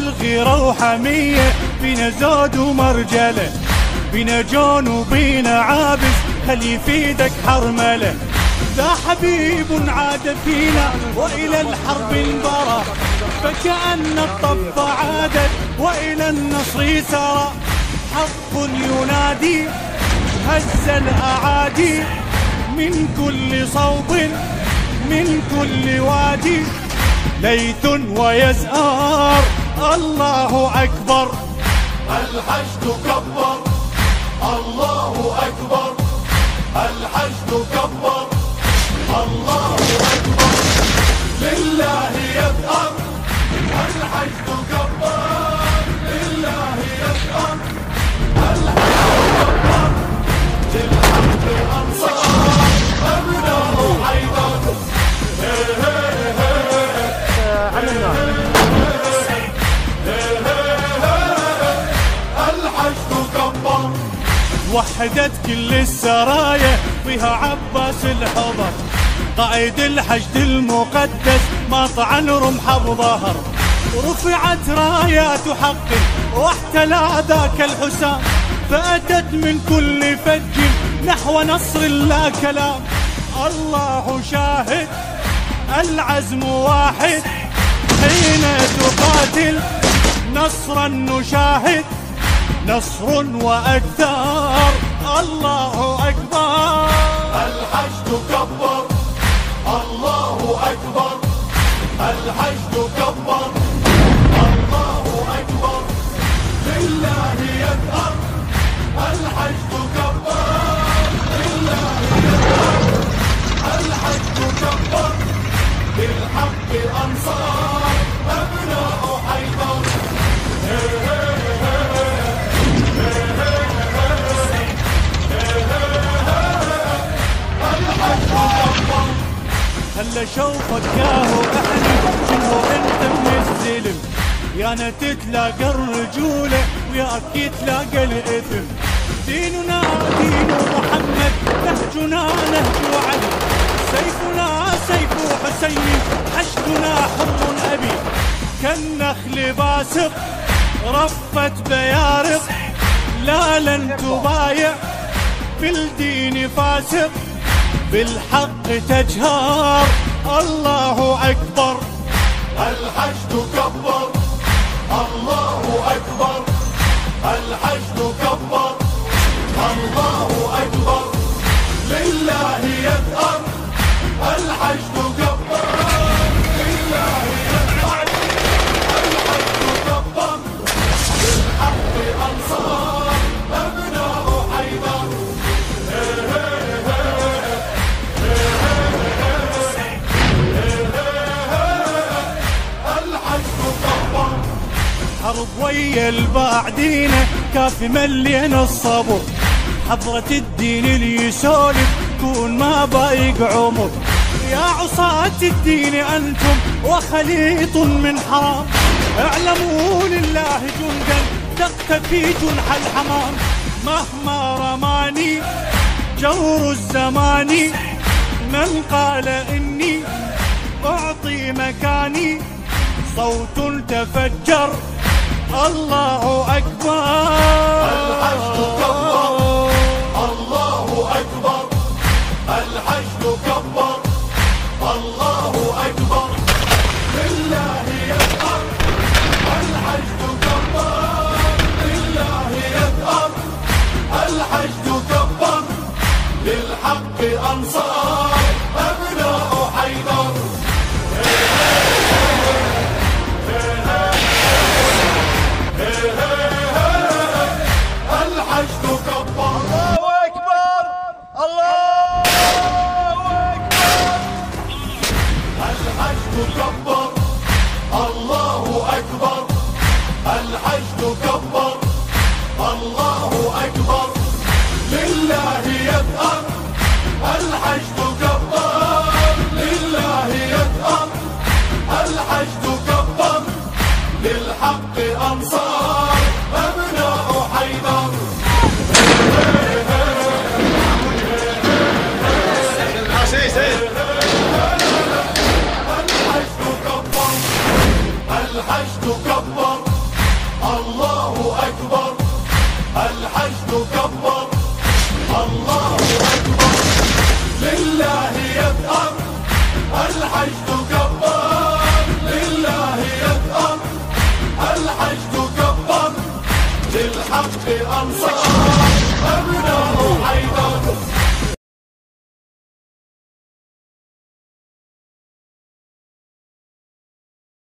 الغيرة وحمية، بينا زود ومرجلة، بينا جون وبينا عابس، خل يفيدك حرملة. ذا حبيب عاد فينا وإلى الحرب انبرى، فكأن الطب عادت وإلى النصر سرى. حق ينادي هز الأعادي، من كل صوب من كل وادي، ليث ويزآر الله أكبر. الحشد كبر الله أكبر، الحشد كبر الله أكبر، لله يثأر. الحشد كبر لله يثأر، الحشد كبر للحق أنصار، أبناء حيدر. وحدت كل السرايا فيها عباس الحضر، قائد الحشد المقدس ما طعن رمحه بظهر. رفعت رايات حق واحتلى ذاك الحسام، فأتت من كل فج نحو نصر لا كلام. الله شاهد العزم واحد، حين تقاتل نصرا نشاهد، نصر وأكثر الله أكبر. الحشد كبر الله أكبر، الحشد كبر الله أكبر، لله يثأر. الحشد كبر لله يثأر، الحشد كبر للحق أنصار، أبناء حيدر. هلا شوفك ياهو احنا شنو انت من الزلم، يانا تتلاقى الرجولة وياك يتلاقى الاثم. ديننا دين محمد، نهجنا نهج علي، سيفنا سيف حسين، حشدنا حر ابي. كالنخل باسق رفت بيارق، لا لن تبايع بالدين فاسق، بالحق تجهر الله أكبر. الحشد كبر الله أكبر، الحشد كبر الله أكبر، لله يثأر. الحشد كبر لله يثأر، الحشد كبر للحق أنصار، أبناء حيدر. حرب ويا الباعدينه كافي مليان الصبر، حضرة الدين اللي يسولف كون ما بايق عمر. يا عصاة الدين أنتم وخليط من حرام، اعلموا لله جندا تختفي جنح الحمام. مهما رماني جور الزمان، من قال إني أعطي مكاني، صوت تفجر الله أكبر. الحشد كبر الله أكبر، الحشد كبر الله أكبر، لله يثأر. الحشد كبر لله يثأر، الحشد كبر للحق أنصار.